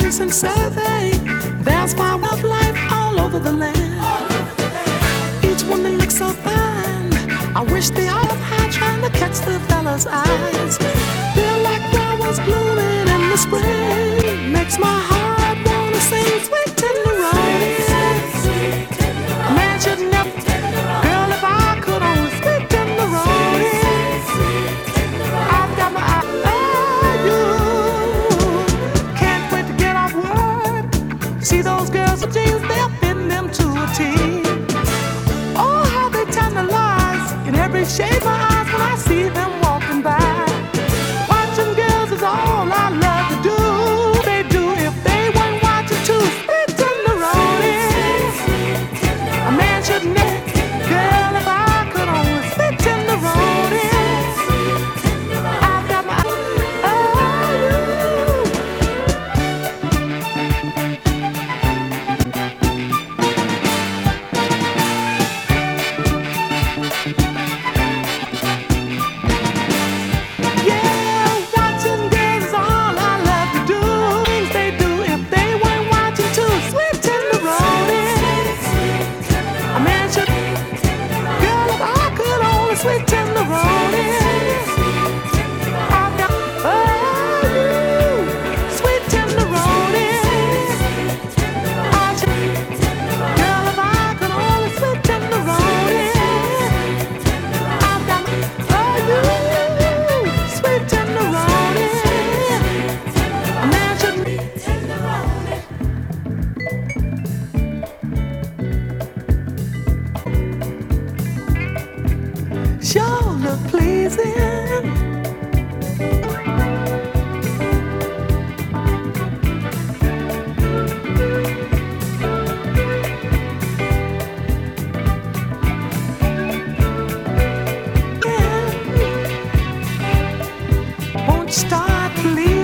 recent survey, there's my of life all over the land. Each woman looks so fine. I wish they all had trying to catch the fella's eyes. Feel like flowers blooming in the spring. Makes my heart wanna sing sweet tenderoni. A man should never, girl, if I could only sweet tenderoni. I've got my eye on you. Can't wait to get off work. See those girls with jeans, they're fitting them to a T. Oh, how they tantalize in every shade my eyes when I see them walking by. Watching girls is all I love to do. They do if they weren't watching too. Sweet tenderoni. A man should never, girl, if I could only sweet tenderoni. I've got my sweet tenderoni. I've got sweet tenderoni. Girl, if I could only sweet tenderoni. I've got sweet tenderoni. A man should sure look pleasing. Won't start pleasing.